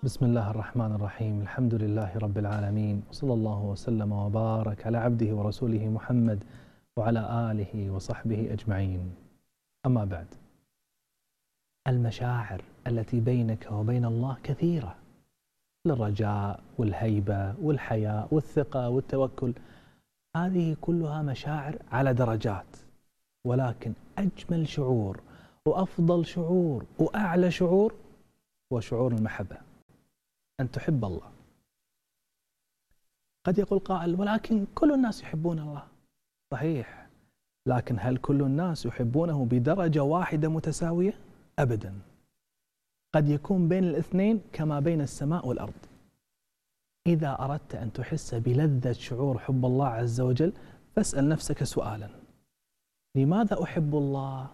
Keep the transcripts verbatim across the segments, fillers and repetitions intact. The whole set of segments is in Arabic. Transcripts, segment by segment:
بسم الله الرحمن الرحيم. الحمد لله رب العالمين، وصلى الله وسلم وبارك على عبده ورسوله محمد وعلى آله وصحبه أجمعين. أما بعد، المشاعر التي بينك وبين الله كثيرة، الرجاء والهيبة والحياء والثقة والتوكل، هذه كلها مشاعر على درجات، ولكن أجمل شعور وأفضل شعور وأعلى شعور هو شعور المحبة، أن تحب الله. قد يقول قائل: ولكن كل الناس يحبون الله. صحيح، لكن هل كل الناس يحبونه بدرجة واحدة متساوية؟ أبدا. قد يكون بين الاثنين كما بين السماء والأرض. إذا أردت أن تحس بلذة شعور حب الله عز وجل، فاسأل نفسك سؤالا: لماذا أحب الله؟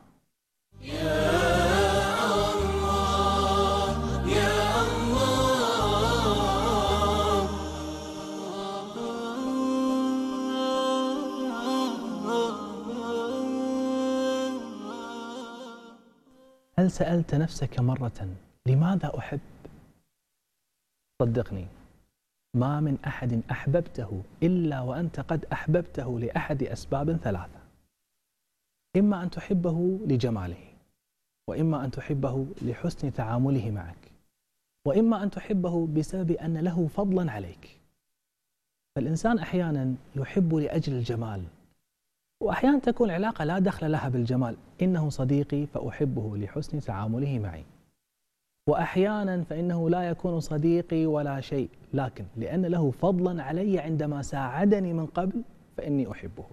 هل سألت نفسك مرة لماذا أحب؟ صدقني، ما من أحد أحببته إلا وأنت قد أحببته لأحد أسباب ثلاثة: إما أن تحبه لجماله، وإما أن تحبه لحسن تعامله معك، وإما أن تحبه بسبب أن له فضلا عليك. فالإنسان أحيانا يحب لأجل الجمال، وأحيانا تكون العلاقة لا دخل لها بالجمال، إنه صديقي فأحبه لحسن تعامله معي، وأحيانا فإنه لا يكون صديقي ولا شيء، لكن لأن له فضلا علي عندما ساعدني من قبل فإني أحبه.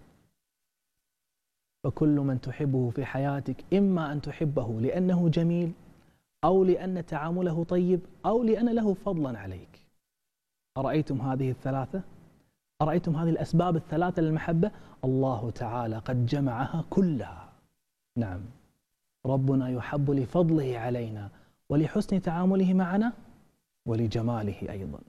فكل من تحبه في حياتك إما أن تحبه لأنه جميل، أو لأن تعامله طيب، أو لأن له فضلا عليك. أرأيتم هذه الثلاثة؟ أرأيتم هذه الأسباب الثلاثة للمحبة؟ الله تعالى قد جمعها كلها. نعم، ربنا يحب لفضله علينا، ولحسن تعامله معنا، ولجماله أيضا.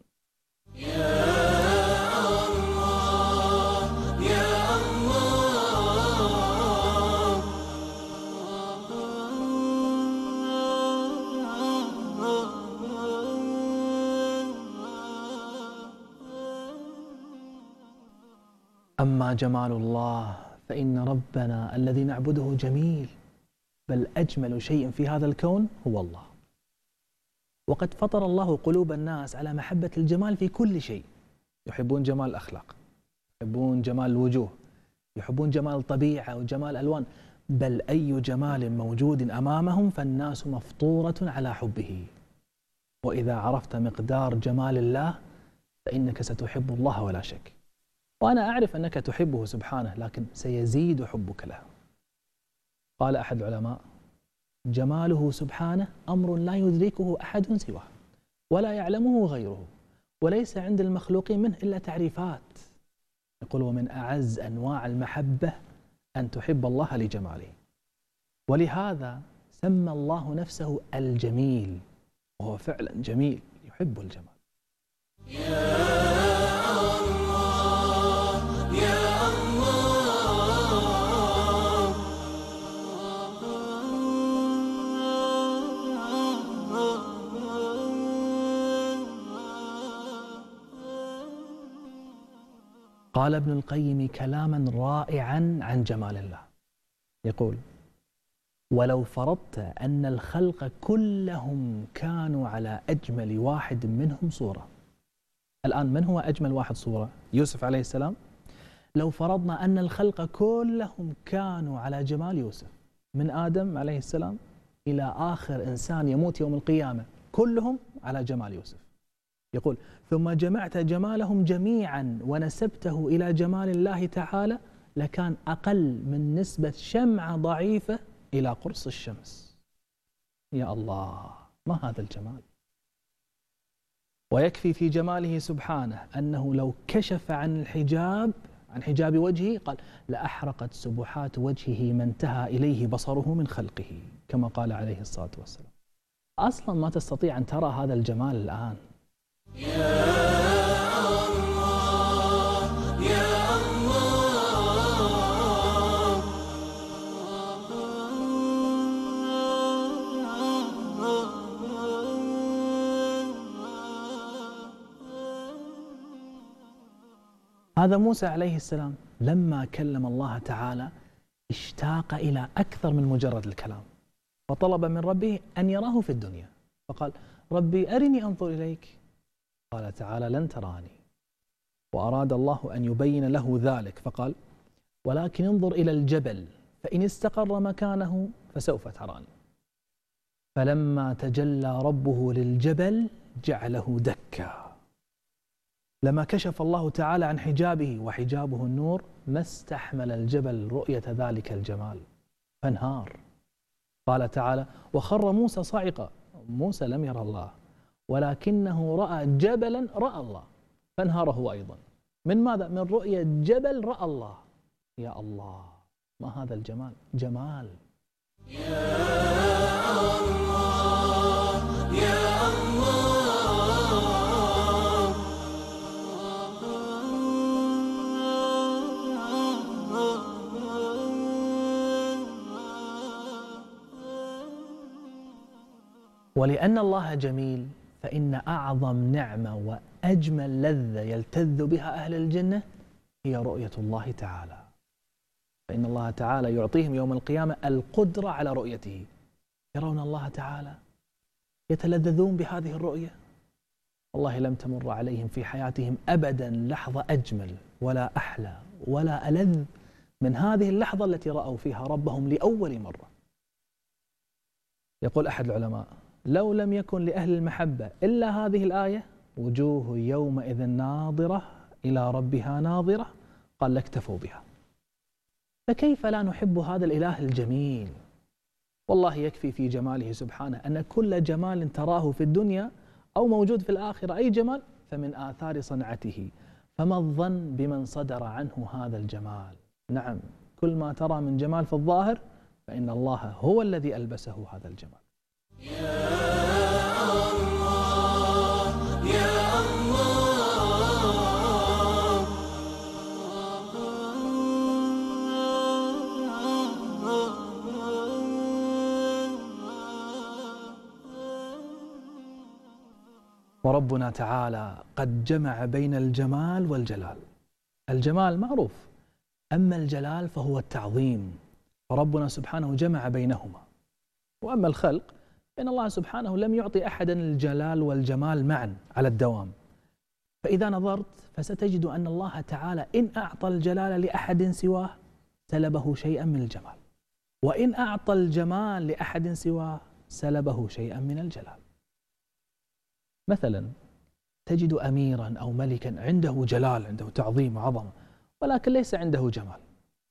أما جمال الله فإن ربنا الذي نعبده جميل، بل أجمل شيء في هذا الكون هو الله. وقد فطر الله قلوب الناس على محبة الجمال في كل شيء. يحبون جمال الأخلاق، يحبون جمال الوجوه، يحبون جمال الطبيعة وجمال الألوان، بل أي جمال موجود أمامهم فالناس مفطورة على حبه. وإذا عرفت مقدار جمال الله فإنك ستحب الله ولا شك. وأنا أعرف أنك تحبه سبحانه، لكن سيزيد حبك له. قال أحد العلماء: جماله سبحانه أمر لا يدركه أحد سواه، ولا يعلمه غيره، وليس عند المخلوقين منه إلا تعريفات. يقول: ومن أعز أنواع المحبة أن تحب الله لجماله. ولهذا سمى الله نفسه الجميل، وهو فعلا جميل يحب الجمال. قال ابن القيم كلاما رائعا عن جمال الله، يقول: ولو فرضت أن الخلق كلهم كانوا على أجمل واحد منهم صورة. الآن من هو أجمل واحد صورة؟ يوسف عليه السلام. لو فرضنا أن الخلق كلهم كانوا على جمال يوسف، من آدم عليه السلام إلى آخر إنسان يموت يوم القيامة، كلهم على جمال يوسف. يقول: ثم جمعت جمالهم جميعا ونسبته إلى جمال الله تعالى، لكان أقل من نسبة شمعة ضعيفة إلى قرص الشمس. يا الله، ما هذا الجمال! ويكفي في جماله سبحانه أنه لو كشف عن الحجاب عن حجاب وجهه قال: لأحرقت سبحات وجهه ما انتهى إليه بصره من خلقه، كما قال عليه الصلاة والسلام. أصلا ما تستطيع أن ترى هذا الجمال الآن. هذا موسى عليه السلام لما كلم الله تعالى اشتاق إلى أكثر من مجرد الكلام، فطلب من ربه أن يراه في الدنيا، فقال ربي أرني أنظر إليك، قال تعالى لن تراني، وأراد الله أن يبين له ذلك فقال ولكن انظر إلى الجبل فإن استقر مكانه فسوف تراني، فلما تجلى ربه للجبل جعله دكا، لما كشف الله تعالى عن حجابه وحجابه النور ما استحمل الجبل رؤية ذلك الجمال فانهار. قال تعالى وخر موسى صاعقا، موسى لم يرى الله ولكنه رأى جبلا رأى الله فانهار هو أيضا. من ماذا؟ من رؤية جبل رأى الله. يا الله ما هذا الجمال، جمال. يا الله يا الله. ولأن الله جميل فإن أعظم نعمة وأجمل لذة يلتذ بها أهل الجنة هي رؤية الله تعالى، فإن الله تعالى يعطيهم يوم القيامة القدرة على رؤيته، يرون الله تعالى يتلذذون بهذه الرؤية. والله لم تمر عليهم في حياتهم أبدا لحظة أجمل ولا أحلى ولا ألذ من هذه اللحظة التي رأوا فيها ربهم لأول مرة. يقول أحد العلماء لو لم يكن لأهل المحبة إلا هذه الآية وجوه يومئذ ناظرة إلى ربها ناظرة، قال لاكتفوا بها. فكيف لا نحب هذا الإله الجميل؟ والله يكفي في جماله سبحانه أن كل جمال تراه في الدنيا أو موجود في الآخرة أي جمال فمن آثار صنعته، فما الظن بمن صدر عنه هذا الجمال؟ نعم كل ما ترى من جمال في الظاهر فإن الله هو الذي ألبسه هذا الجمال. يا الله يا الله. وربنا تعالى قد جمع بين الجمال والجلال. الجمال معروف، أما الجلال فهو التعظيم، فربنا سبحانه جمع بينهما. وأما الخلق فإن الله سبحانه لم يعطي أحدا الجلال والجمال معا على الدوام، فإذا نظرت فستجد أن الله تعالى إن أعطى الجلال لأحد سواه سلبه شيئا من الجمال، وإن أعطى الجمال لأحد سواه سلبه شيئا من الجلال. مثلا تجد أميرا أو ملكا عنده جلال، عنده تعظيم وعظمة، ولكن ليس عنده جمال.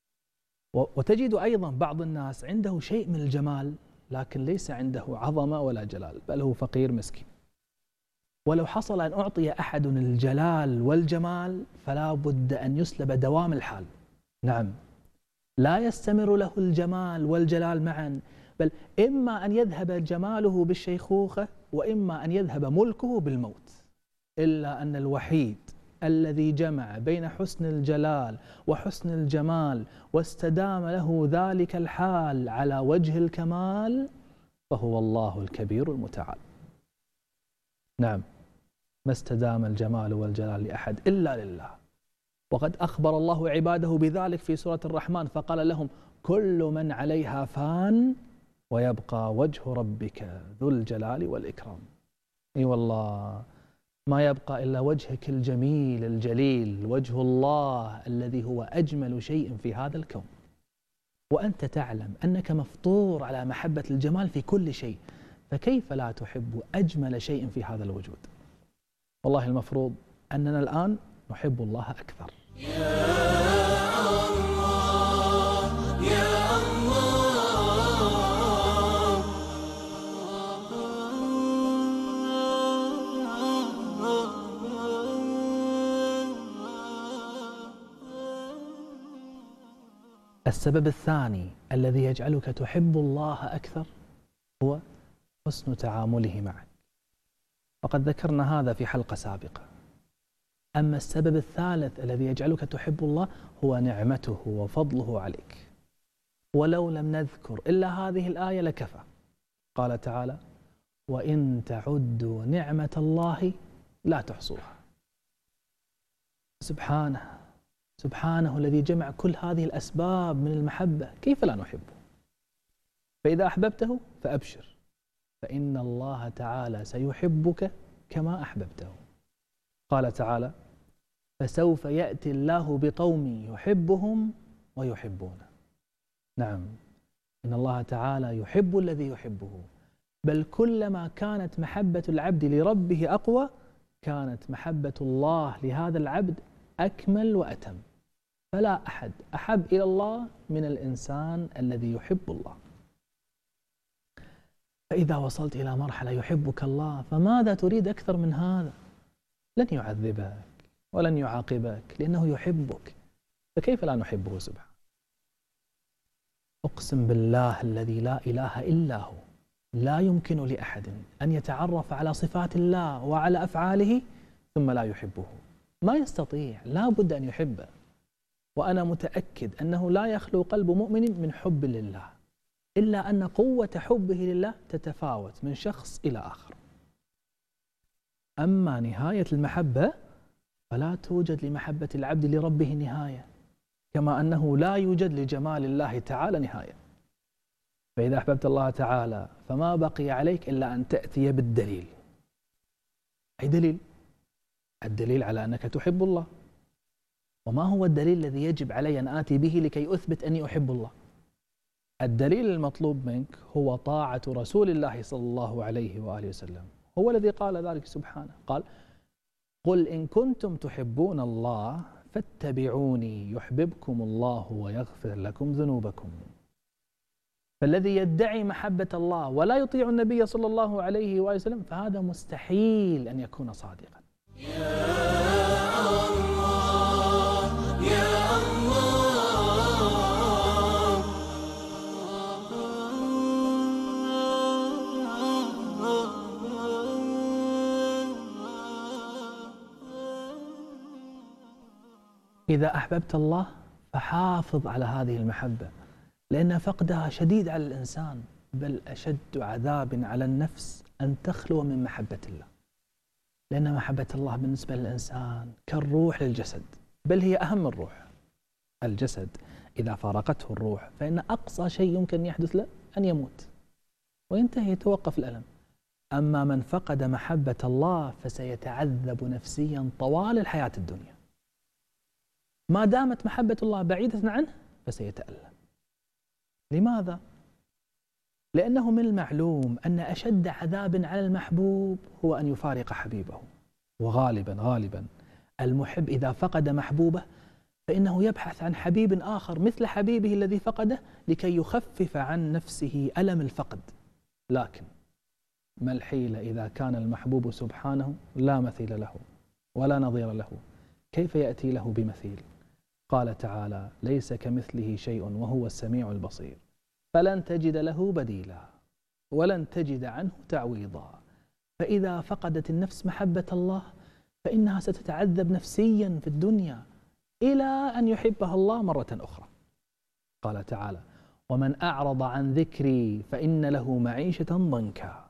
وتجد أيضا بعض الناس عنده شيء من الجمال لكن ليس عنده عظمة ولا جلال، بل هو فقير مسكين. ولو حصل أن أعطي أحد الجلال والجمال فلا بد أن يسلب دوام الحال. نعم لا يستمر له الجمال والجلال معا، بل إما أن يذهب جماله بالشيخوخة وإما أن يذهب ملكه بالموت. إلا أن الوحيد الذي جمع بين حسن الجلال وحسن الجمال واستدام له ذلك الحال على وجه الكمال فهو الله الكبير المتعال. نعم ما استدام الجمال والجلال لأحد إلا لله، وقد أخبر الله عباده بذلك في سورة الرحمن فقال لهم كل من عليها فان ويبقى وجه ربك ذو الجلال والإكرام. اي والله ما يبقى إلا وجهك الجميل الجليل، وجه الله الذي هو أجمل شيء في هذا الكون. وأنت تعلم أنك مفطور على محبة الجمال في كل شيء، فكيف لا تحب أجمل شيء في هذا الوجود؟ والله المفروض أننا الآن نحب الله أكثر. يا الله يا الله. السبب الثاني الذي يجعلك تحب الله أكثر هو حسن تعامله معك، وقد ذكرنا هذا في حلقة سابقة. أما السبب الثالث الذي يجعلك تحب الله هو نعمته وفضله عليك، ولو لم نذكر إلا هذه الآية لكفى. قال تعالى وإن تعدوا نعمة الله لا تحصوها. سبحانه سبحانه الذي جمع كل هذه الأسباب من المحبة، كيف لا نحبه؟ فإذا أحببته فأبشر، فإن الله تعالى سيحبك كما أحببته. قال تعالى: فسوف يأتي الله بقوم يحبهم ويحبونه. نعم، إن الله تعالى يحب الذي يحبه، بل كلما كانت محبة العبد لربه أقوى كانت محبة الله لهذا العبد أكمل وأتم. فلا أحد أحب إلى الله من الإنسان الذي يحب الله. فإذا وصلت إلى مرحلة يحبك الله فماذا تريد أكثر من هذا؟ لن يعذبك ولن يعاقبك لأنه يحبك، فكيف لا نحبه سبحانه؟ أقسم بالله الذي لا إله إلا هو، لا يمكن لأحد أن يتعرف على صفات الله وعلى أفعاله ثم لا يحبه، ما يستطيع، لا بد أن يحبه. وأنا متأكد أنه لا يخلو قلب مؤمن من حب لله، إلا أن قوة حبه لله تتفاوت من شخص إلى آخر. أما نهاية المحبة فلا توجد لمحبة العبد لربه نهاية، كما أنه لا يوجد لجمال الله تعالى نهاية. فإذا أحببت الله تعالى فما بقي عليك إلا أن تأتي بالدليل. أي دليل؟ الدليل على أنك تحب الله. وما هو الدليل الذي يجب علي أن آتي به لكي أثبت أني أحب الله؟ الدليل المطلوب منك هو طاعة رسول الله صلى الله عليه وآله وسلم، هو الذي قال ذلك سبحانه، قال: قل إن كنتم تحبون الله فاتبعوني يحببكم الله ويغفر لكم ذنوبكم. فالذي يدعي محبة الله ولا يطيع النبي صلى الله عليه وآله وسلم فهذا مستحيل أن يكون صادقا. إذا أحببت الله فحافظ على هذه المحبة، لأن فقدها شديد على الإنسان، بل أشد عذاب على النفس أن تخلو من محبة الله. لأن محبة الله بالنسبة للإنسان كالروح للجسد، بل هي أهم من الروح. الجسد إذا فارقته الروح فإن أقصى شيء يمكن يحدث له أن يموت وينتهي، يتوقف الألم. أما من فقد محبة الله فسيتعذب نفسيا طوال الحياة الدنيا. ما دامت محبة الله بعيدة عنه فسيتألم. لماذا؟ لأنه من المعلوم أن أشد عذاب على المحبوب هو أن يفارق حبيبه. وغالبا غالبا المحب إذا فقد محبوبه فإنه يبحث عن حبيب آخر مثل حبيبه الذي فقده لكي يخفف عن نفسه ألم الفقد. لكن ما الحيلة إذا كان المحبوب سبحانه لا مثيل له ولا نظير له، كيف يأتي له بمثيل؟ قال تعالى: ليس كمثله شيء وهو السميع البصير، فلن تجد له بديلا ولن تجد عنه تعويضا. فإذا فقدت النفس محبة الله فإنها ستتعذب نفسيا في الدنيا إلى أن يحبها الله مرة أخرى. قال تعالى: ومن أعرض عن ذكري فإن له معيشة ضنكا.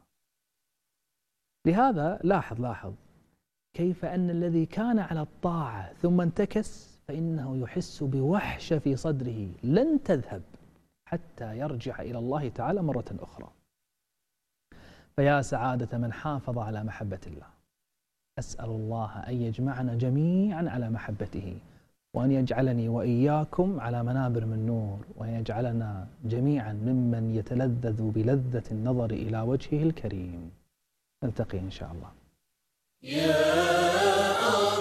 لهذا لاحظ لاحظ كيف أن الذي كان على الطاعة ثم انتكس فإنه يحس بوحشة في صدره لن تذهب حتى يرجع إلى الله تعالى مرة أخرى. فيا سعادة من حافظ على محبة الله. أسأل الله أن يجمعنا جميعا على محبته، وأن يجعلني وإياكم على منابر من نور، وأن يجعلنا جميعا ممن يتلذذ بلذة النظر إلى وجهه الكريم. نلتقي إن شاء الله. يا